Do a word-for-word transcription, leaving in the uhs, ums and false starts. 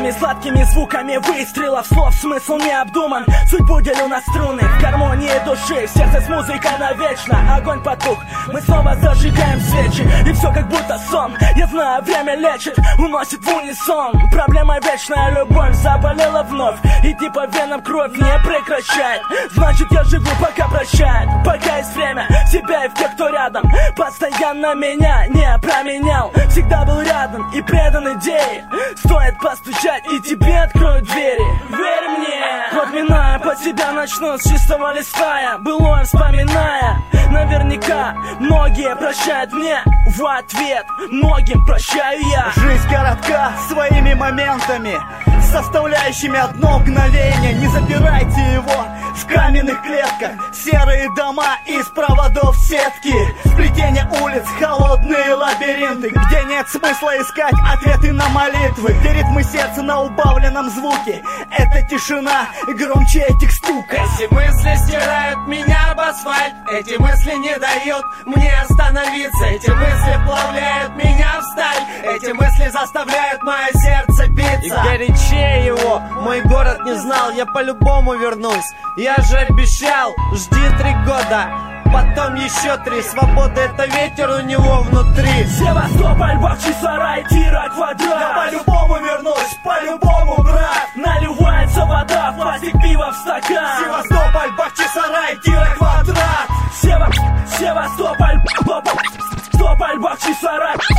Громкими сладкими звуками выстрелов слов смысл не обдуман. Судьбу делю на струны в гармонии души. В сердце с музыкой навечно. Огонь потух, мы снова зажигаем свечи. И все как будто сон. Я знаю, время лечит, уносит в унисон. Проблема вечная, любовь заболела вновь. Иди по венам, кровь не прекращает. Значит я живу, пока прощает. Пока есть время, себя и в тех, кто рядом. Постоянно меня не променял. Всегда был рядом и предан идее. Стоит постучать, и тебе откроют двери. Верь мне, подминая под себя начну с чистого листа. Былое вспоминая. Наверняка многие прощают мне. В ответ многим прощаю я. Жизнь коротка своими моментами, составляющими одно мгновение. Не запирайте его в каменных клетках. Серые дома из проводов сетки, сплетение улиц, холодные лабиринты, где нет смысла искать ответы на молитвы. Где ритмы сердца на убавленном звуке. Это тишина громче этих стуков. Эти мысли стирают меня об асфальт. Эти мысли не дают мне остановиться. Эти мысли вплавляют меня в сталь. Эти мысли заставляют мое сердце биться. И горячее его мой город не знал. Я по-любому вернусь, я же обещал. Жди три года, потом еще три. Свобода — это ветер у него внутри. Севастополь, Бахчисарай, Тира, Квадрат. Я по-любому вернусь, по-любому, брат. Наливается вода в пластик, пива в стакан. Севастополь, Бахчисарай, Тира, Квадрат. Сева... Севастополь, Севастополь, Бахчисарай.